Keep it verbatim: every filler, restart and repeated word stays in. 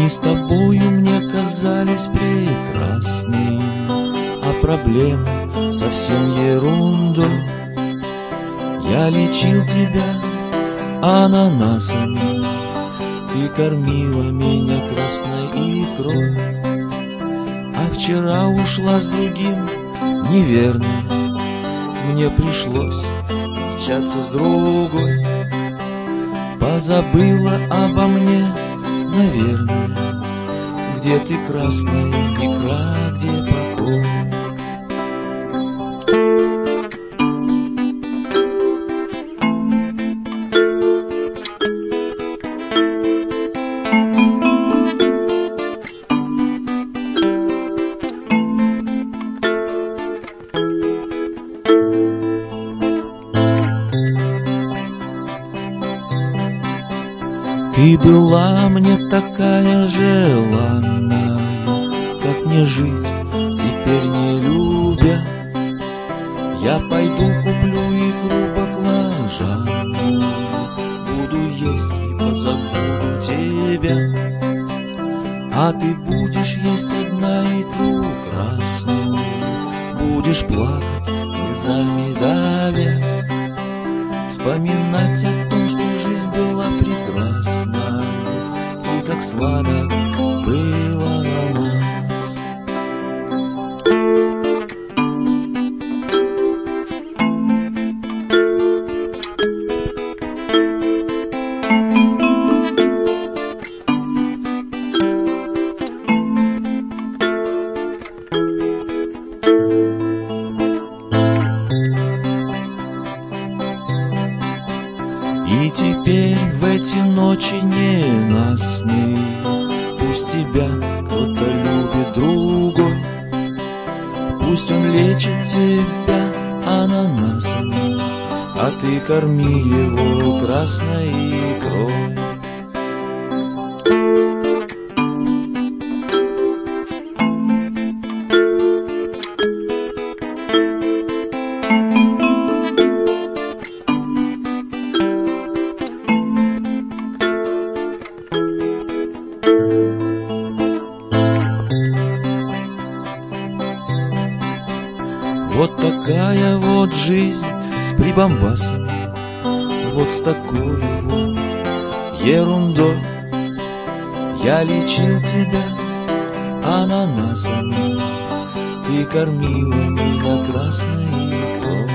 с тобою мне казались прекрасными, а проблемы совсем ерундой. Я лечил тебя ананасами, ты кормила меня красной икрой. А вчера ушла с другим, неверно, мне пришлось встречаться с другой. Позабыла обо мне, наверное, где ты, красная икра, где покой? Ты была мне такая желанная, как мне жить, теперь не любя? Я пойду куплю икру баклажанную, буду есть и позабуду тебя. А ты будешь есть одна икру красную, будешь плакать, слезами давясь, вспоминать о том, что жизнь была прекрасна, и как сладок было на нас. И теперь в эти ночи ненастные пусть тебя кто-то любит другой, пусть он лечит тебя ананасами, а ты корми его красной икрой. Вот такая вот жизнь с прибамбасами, вот с такой вот ерундой. Я лечил тебя ананасами, ты кормила меня красной икрой.